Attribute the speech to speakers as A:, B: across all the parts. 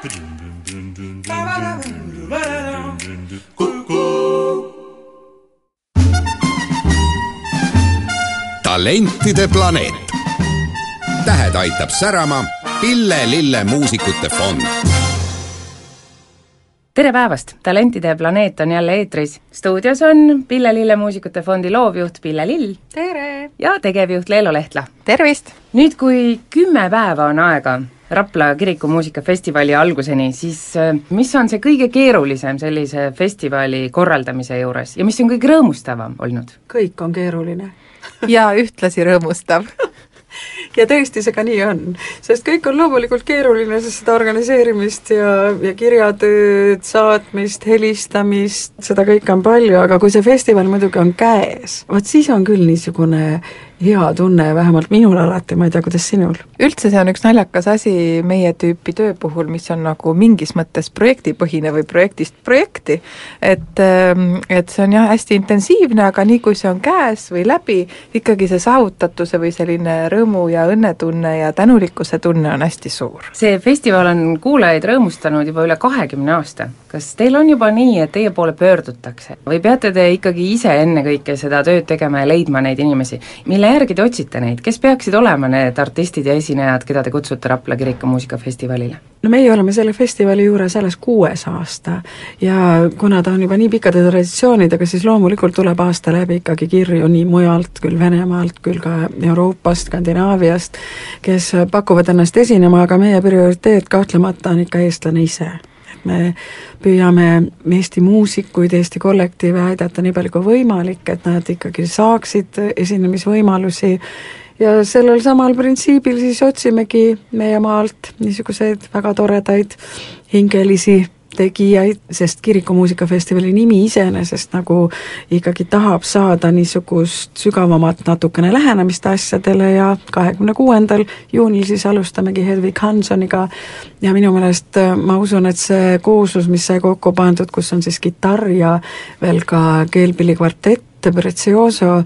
A: Talentide planeet. Tähed aitab särama Pille Lille muusikute fond.
B: Tere päevast! Talentide planeet on jälle eetris. Stuudios on Pille Lille muusikute fondi loovjuht Pille Lill.
C: Tere!
B: Ja tegevjuht Leelo Lehtla.
C: Tervist!
B: Nüüd, kui 10 päeva on aega Rapla kirikumuusikafestivali alguseni, siis mis on see kõige keerulisem sellise festivali korraldamise juures ja mis on kõige rõõmustavam olnud?
D: Kõik on keeruline.
C: Ja ühtlasi rõõmustav.
D: Ja tõesti see ka nii on, sest kõik on loomulikult keeruline, sest seda organiseerimist ja kirjatööd, saatmist, helistamist, seda kõike on palju, aga kui see festival muidugi on käes, vot siis on küll niisugune hea tunne, vähemalt minul alati, ma ei tea, kuidas sinul.
C: Üldse see on üks naljakas asi meie tüüpi töö puhul, mis on nagu mingis mõttes projektipõhine või projektist projekti, et see on jah hästi intensiivne, aga nii kui see on käes või läbi, ikkagi see saavutatuse või selline rõõmu ja õnnetunne ja tänulikkuse tunne on hästi suur.
B: See festival on kuulajaid rõõmustanud juba üle 20 aasta. Kas teil on juba nii, et teie poole pöördutakse? Või peate te ikkagi ise enne kõike seda tööd tegema ja leidma neid inimesi? Mille järgi te otsite neid? Kes peaksid olema need artistid ja esinejad, keda te kutsute Rapla kirikumuusikafestivalile?
D: No meie oleme selle festivali juures alles 6. aasta ja kuna ta on juba nii pikkade traditsioonidega, siis loomulikult tuleb aasta läbi ikkagi kirju nii mujalt, küll Venemaalt, küll ka Euroopast, Skandinaaviast, kes pakuvad ennast esinema, aga meie prioriteet kahtlemata on ikka eestlane ise. Me püüame Eesti muusikuid, Eesti kollektiive aidata nii palju kui võimalik, et nad ikkagi saaksid esinemisvõimalusi ja sellel samal printsiibil siis otsimegi meie maalt niisuguseid väga toredaid hingelisi tegijaid, sest kirikumuusikafestivali nimi iseenesest nagu ikkagi tahab saada niisugust sügavamat natukene lähenemist asjadele ja 26. juunil siis alustamegi Hedvig Hansoniga ja minu meelest ma usun, et see kooslus, mis sai kokku pandud, kus on siis kitarr ja veel ka keelpillikvartett, Prezioso,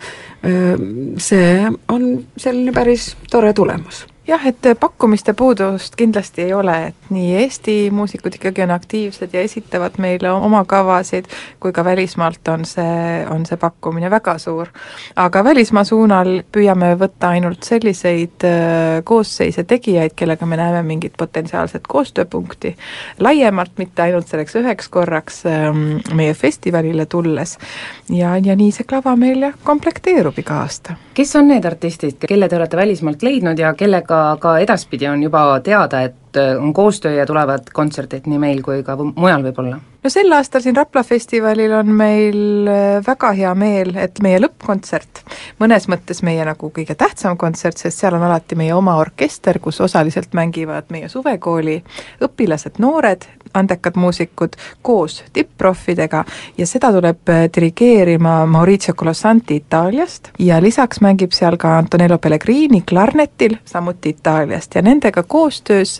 D: see on selline päris tore tulemus.
C: Jah, et pakkumiste puudust kindlasti ei ole, et nii Eesti muusikud ikkagi on aktiivsed ja esitavad meile oma kavasid, kui ka välismaalt on see pakkumine väga suur. Aga välismaa suunal püüame võtta ainult selliseid koosseise tegijaid, kellega me näeme mingit potentsiaalset koostööpunkti laiemalt, mitte ainult selleks üheks korraks meie festivalile tulles. Ja nii see klava meil komplekteerub iga aasta.
B: Kes on need artistid, kelle te olete välismaalt leidnud ja kellega ka edaspidi on juba teada, et on koostöö ja tulevad kontserdid nii meil kui ka mujal võib-olla?
C: No sel aastal siin Rapla festivalil on meil väga hea meel, et meie lõppkontsert, mõnes mõttes meie nagu kõige tähtsam kontsert, sest seal on alati meie oma orkester, kus osaliselt mängivad meie suvekooli õpilased, noored, andekad muusikud koos tipp-proffidega ja seda tuleb dirigeerima Maurizio Colosanti Itaaliast ja lisaks mängib seal ka Antonello Pellegrini klarnetil, samuti Itaaliast ja nendega koostöös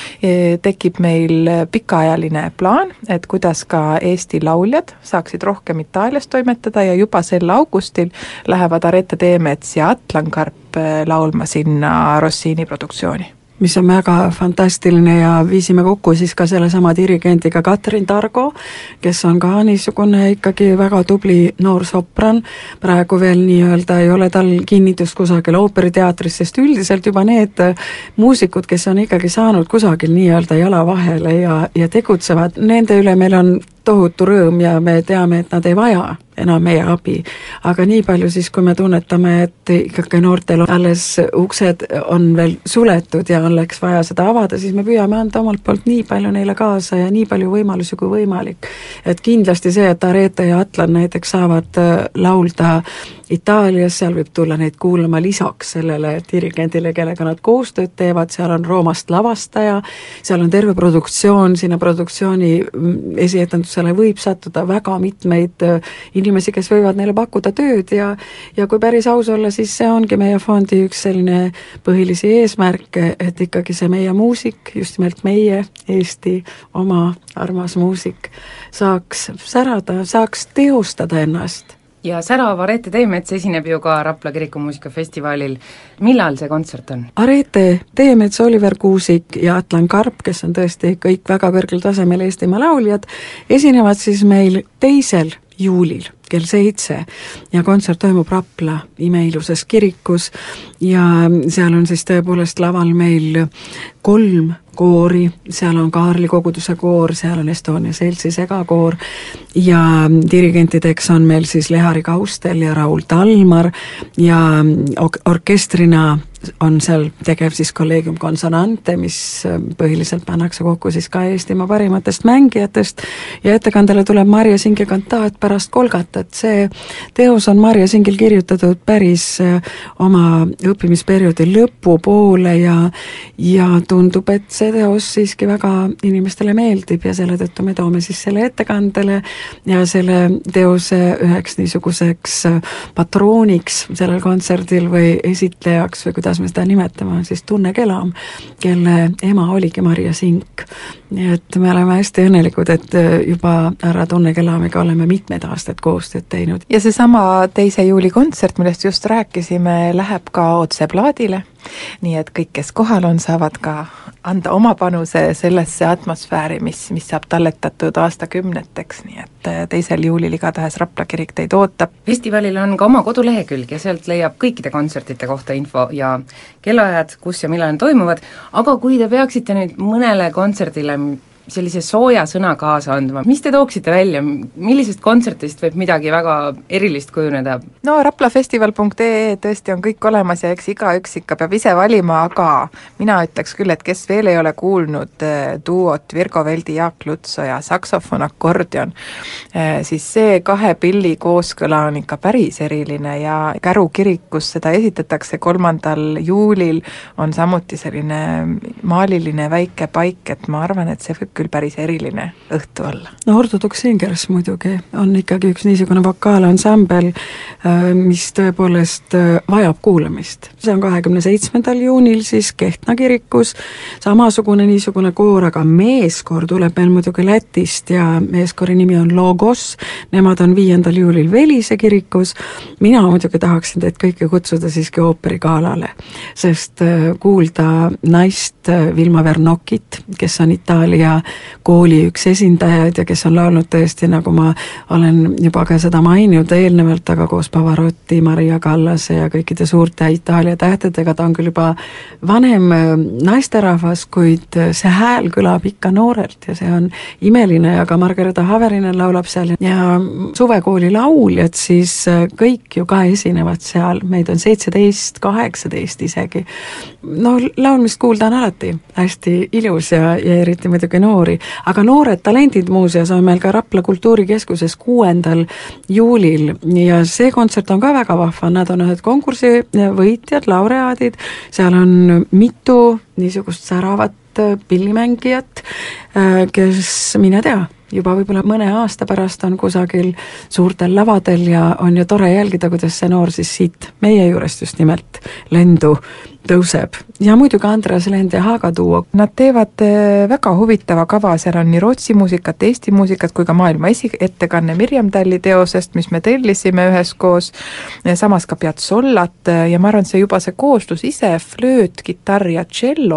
C: tekib meil pikaajaline plaan, et kuidas ka Eesti lauljad saaksid rohkem Itaalias toimetada ja juba sel augustil lähevad Arete Teemets ja Atlan Karp laulma sinna Rossini produktsiooni.
D: Mis on väga fantastiline ja viisime kokku siis ka selle sama dirigendiga Katrin Targo, kes on ka niisugune ikkagi väga tubli noor sopran, praegu veel nii-öelda ei ole tal kinnitust kusagil ooperiteatris, sest üldiselt juba need muusikud, kes on ikkagi saanud kusagil nii-öelda jala vahele ja tegutsevad, nende üle meil on tohutu rõõm ja me teame, et nad ei vaja enam meie abi. Aga nii palju siis, kui me tunnetame, et ikkagi noortel alles uksed on veel suletud ja oleks vaja seda avada, siis me püüame anda omalt poolt nii palju neile kaasa ja nii palju võimalusi kui võimalik. Et kindlasti see, et Arete ja Atlan näiteks saavad laulda Itaalias, seal võib tulla neid kuulama lisaks sellele dirigendile, kellega nad koostööd teevad, seal on Roomast lavastaja, seal on terve produktsioon, sinna produktsiooni esietendusele võib sattuda väga mitmeid inimesi, kes võivad neile pakkuda tööd ja kui päris aus olla, siis see ongi meie fondi üks selline põhilisi eesmärke, et ikkagi see meie muusik, just nimelt meie Eesti oma armas muusik saaks särada, saaks teostada ennast
B: ja särav Arete Teemets esineb ju ka Rapla kirikumuusikafestivalil. Millal see kontsert on?
D: Arete Teemets, Oliver Kuusik ja Atlan Karp, kes on tõesti kõik väga kõrgel tasemel Eestimaa lauljad, esinevad siis meil 2. juulil kell 7 ja kontsert toimub Rapla imeilusas kirikus ja seal on siis tõepoolest laval meil 3 koori, seal on Kaarli koguduse koor, seal on Estonia Seltsi segakoor ja dirigentideks on meil siis Lehari Kaustel ja Raul Talmar ja orkestrina on seal tegev siis Collegium Consonante, mis põhiliselt pannakse kokku siis ka Eestimaa parimatest mängijatest ja ettekandele tuleb Marje Singi kantaat pärast Kolgatat. See teos on Marje Singil kirjutatud päris oma õppimisperioodi lõpupoole ja tundub, et see teos siiski väga inimestele meeldib ja selle tõttu me toome siis selle ettekandele ja selle teose üheks niisuguseks patrooniks sellel kontserdil või esitlejaks või kuidas me seda nimetame, on siis Tunne Kelam, kelle ema oligi Marje Sink. Nii et me oleme hästi õnnelikud, et juba härra Tunne Kelamiga oleme mitmed aastad koostööd teinud.
C: Ja seesama 2. juuli kontsert, millest just rääkisime, läheb ka otse plaadile, nii et kõik, kes kohal on, saavad ka anda oma panuse sellesse atmosfääri, mis saab talletatud aastakümneteks, nii et 2. juulil igatahes Rapla kirik teid ootab.
B: Festivalil on ka oma kodulehekülg ja sealt leiab kõikide kontsertide kohta info ja kellaajad, kus ja millal toimuvad, aga kui te peaksite nüüd mõnele kontserdile sellise sooja sõna kaasa andma, mis te tooksite välja, millisest kontsertist võib midagi väga erilist kujuneda?
C: No raplafestival.ee tõesti on kõik olemas ja eks igaüks ikka peab ise valima, aga mina ütleks küll, et kes veel ei ole kuulnud duot Virgo Veldi, Jaak Lutsoja, saksofon, akordion, siis see 2 pilli kooskõla on ikka päris eriline ja Käru kirikus seda esitatakse 3. juulil, on samuti selline maaliline väike paik, et ma arvan, et see võib küll päris eriline õhtu olla.
D: No Orthodox Singers muidugi on ikkagi üks niisugune vokaalansambel, mis tõepoolest vajab kuulamist. See on 27. juunil siis Kehtna kirikus, samasugune niisugune koor, aga meeskoor tuleb meil muidugi Lätist ja meeskoori nimi on Logos, nemad on 5. juulil Velise kirikus, mina muidugi tahaksin teid kõike kutsuda siiski ooperigaalale, sest kuulda naist Vilma Vernokit, kes on Itaalia kooli üks esindajaid ja kes on laulnud tõesti, nagu ma olen juba ka seda maininud eelnevalt, aga koos Pavarotti, Maria Kallase ja kõikide suurte Itaalia tähtedega, ta on küll juba vanem naisterahvas, kuid see hääl kõlab ikka noorelt ja see on imeline ja ka Margareta Haverinen laulab seal ja suvekooli lauljad siis kõik ju ka esinevad seal, meid on 17, 18 isegi. No laulmist kuulda on alati hästi ilus ja eriti muidugi noori, aga noored talendid muuseas on meil ka Rapla kultuurikeskuses 6. juulil ja see kontsert on ka väga vahva, nad on ühed konkursi võitjad, laureaadid, seal on mitu niisugust säravat pillimängijat, kes mine tea, juba võib-olla mõne aasta pärast on kusagil suurtel lavadel ja on ju tore jälgida, kuidas see noor siis siit meie juurest just nimelt lendu tõuseb. Ja muidugi Andreas Lend ja Haaga duo.
C: Nad teevad väga huvitava kava, seal on nii Rootsi muusikat, Eesti muusikat kui ka maailma esiettekanne Mirjam Talli teosest, mis me tellisime üheskoos, samas ka Piazollat ja ma arvan, see juba see kooslus ise, flööt, kitarr ja cello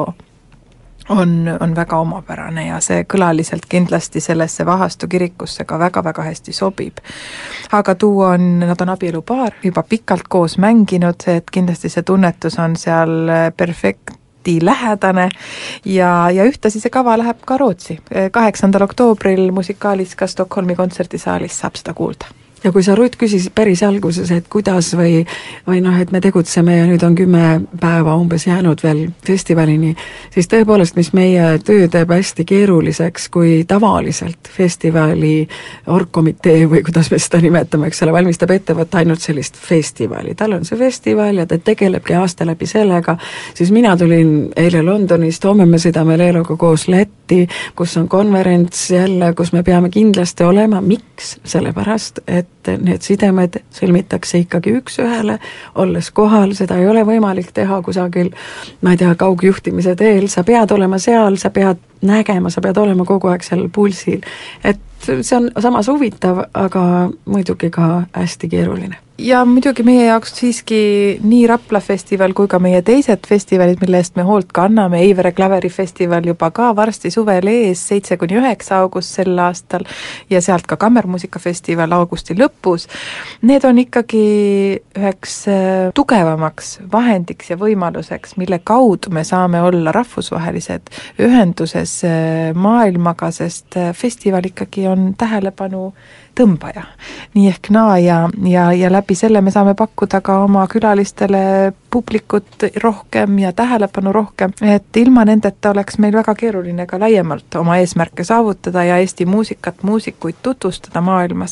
C: on väga omapärane ja see kõlaliselt kindlasti sellesse Vahastu kirikusse ka väga-väga hästi sobib. Aga nad on abielupaar, juba pikalt koos mänginud, et kindlasti see tunnetus on seal perfekti lähedane ja ühtlasi see kava läheb ka Rootsi. 8. oktoobril musikaalis ka Stockholmi kontserdisaalis saab seda kuulda.
D: Ja kui sa, Rutt, küsisid päris alguses, et kuidas või et me tegutseme ja nüüd on 10 päeva umbes jäänud veel festivalini, siis tõepoolest, mis meie töö teeb hästi keeruliseks, kui tavaliselt festivali orgkomitee või kuidas me seda nimetame, eks ole, valmistab ette ainult sellist festivali. Tal on see festival ja ta tegelebki aasta läbi sellega, siis mina tulin eile Londonist, homme me sõidame Leeluga koos Lätti, kus on konverents jälle, kus me peame kindlasti olema. Miks? Sellepärast, et need sidemed sõlmitakse ikkagi üks-ühele, olles kohal, seda ei ole võimalik teha kusagil, ma ei tea, kaugjuhtimise teel, sa pead olema seal, sa pead nägema, sa pead olema kogu aeg seal pulsil, et see on samas huvitav, aga muidugi ka hästi keeruline.
C: Ja muidugi meie jaoks siiski nii Rapla festival kui ka meie teised festivalid, mille eest me hoolt kanname, Eivere Klaverifestival juba ka varsti suvel ees, 7-9 august sel aastal ja sealt ka Kammermuusikafestival augusti lõpus, need on ikkagi üheks tugevamaks vahendiks ja võimaluseks, mille kaudu me saame olla rahvusvahelised ühenduses maailmaga, sest festival ikkagi on tähelepanu tõmbaja. Nii ehk naa ja läbi selle me saame pakkuda ka oma külalistele publikut rohkem ja tähelepanu rohkem, et ilma nendeta oleks meil väga keeruline ka laiemalt oma eesmärke saavutada ja Eesti muusikat, muusikuid tutvustada maailmas.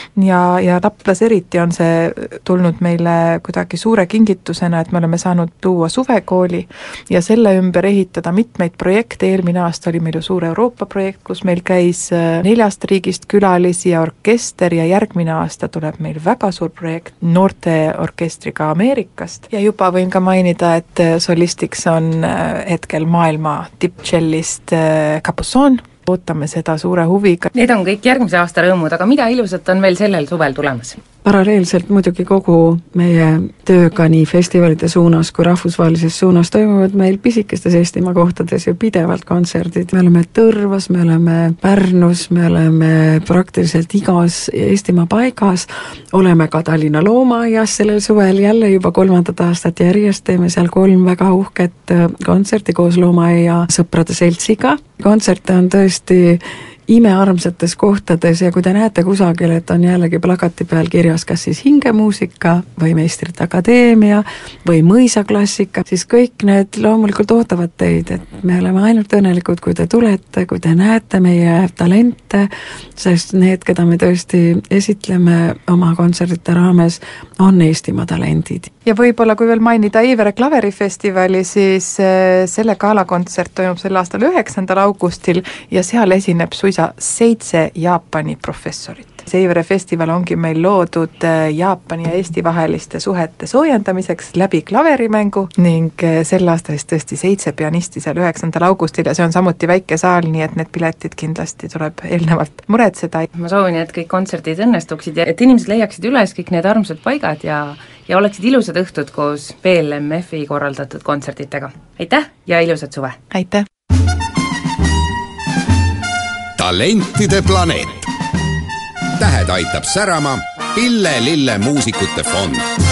C: Ja Raplas eriti on see tulnud meile kuidagi suure kingitusena, et me oleme saanud luua suvekooli ja selle ümber ehitada mitmeid projekte. Eelmine aasta oli meil ju suur Euroopa projekt, kus meil käis 4 riigist külalisi ja orkester ja järgmine aasta tuleb meil väga suur projekt noorteorkestriga Ameerikast ja juba võin ka mainida, et solistiks on hetkel maailma tipptšellist Capuzon. Ootame seda suure huviga.
B: Need on kõik järgmise aasta rõõmud, aga mida ilusat on veel sellel suvel tulemas?
D: Paralleelselt muidugi kogu meie tööga nii festivalide suunas kui rahvusvahelises suunas toimuvad meil pisikestes Eestimaa kohtades ju pidevalt kontserdid. Me oleme Tõrvas, me oleme Pärnus, me oleme praktiliselt igas Eestimaa paigas, oleme ka Tallinna Loomaaias sellel suvel jälle juba 3. aastat järjest, teeme seal 3 väga uhket kontserti koos Loomaaia sõprade seltsiga. Kontserte on tõesti imearmsates kohtades ja kui te näete kusagil, et on jällegi plakati peal kirjas kas siis hingemuusika või meistrite akadeemia või mõisaklassika, siis kõik need loomulikult ootavad teid, et me oleme ainult õnnelikud, kui te tulete, kui te näete meie talente, sest need, keda me tõesti esitleme oma kontserdite raames, on Eestimaa talendid.
C: Ja võib-olla kui veel mainida Eivere Klaverifestivali, siis selle galakontsert toimub sel aastal 9. augustil ja seal esineb suisa 7 Jaapani professorit. See Eivere festival ongi meil loodud Jaapani ja Eesti vaheliste suhete soojendamiseks läbi klaverimängu ning sel aastal siis tõesti 7 pianisti seal 9. augustil ja see on samuti väike saal, nii et need piletid kindlasti tuleb eelnevalt muretseda.
B: Ma soovin, et kõik kontserdid õnnestuksid ja et inimesed leiaksid üles kõik need armsad paigad ja oleksid ilusad õhtud koos PLMF-i korraldatud kontsertitega. Aitäh ja ilusat suve!
C: Aitäh!
A: Talentide planeet. Tähed aitab särama Pille Lille muusikute fond.